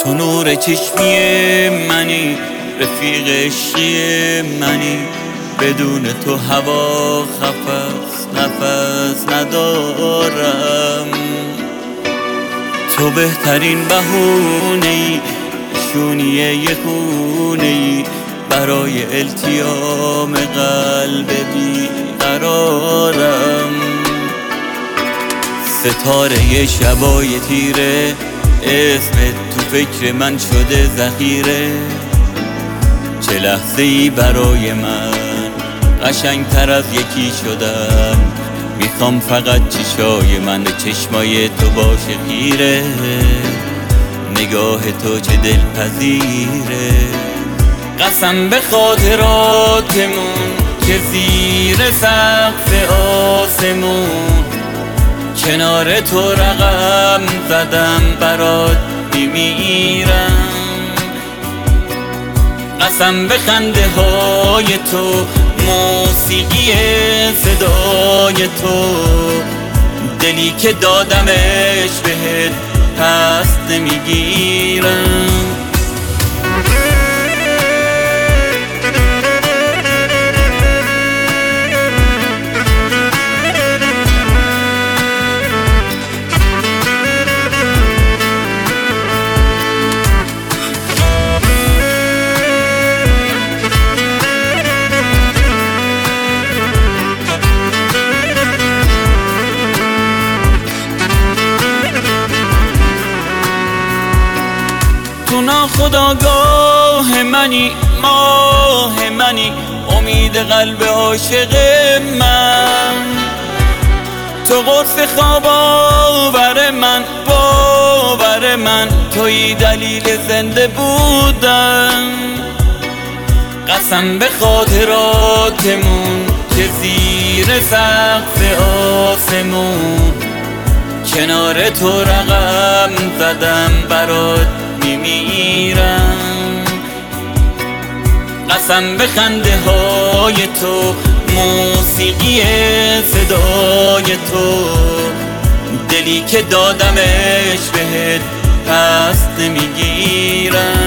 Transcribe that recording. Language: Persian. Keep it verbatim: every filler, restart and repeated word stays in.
تو نور چشمی منی، رفیق عشقی منی، بدون تو هوا خفست، نفس ندارم. تو بهترین بهونه‌ای، شونیه یه خونه‌ای برای التیام قلب بیقرارم. ستاره شبای تیره، اسمت تو فکر من شده ذخیره. چه لحظه ای برای من قشنگتر از یکی شدن. میخوام فقط چشای من به چشمای تو باشه خیره. نگاه تو چه دلپذیره. قسم به خاطراتمون که زیر سقف آسمون کنار تو رقم زدم برات میمیرم. قسم به خنده های تو، موسیقی صدای تو، دلی که دادمش بهت پس نمیگیرم. تو ناخودآگاه منی، ماه منی، امید قلب عاشق من. تو قرص خواب آور من، باور من، تویی دلیل زنده بودن. قسم به خاطراتمون که زیر سقف آسمون کنار تو رقم زدم برات میمیرم. قسم به خنده های تو، موسیقی صدای تو، دلی که دادمش بهت پس نمیگیرم.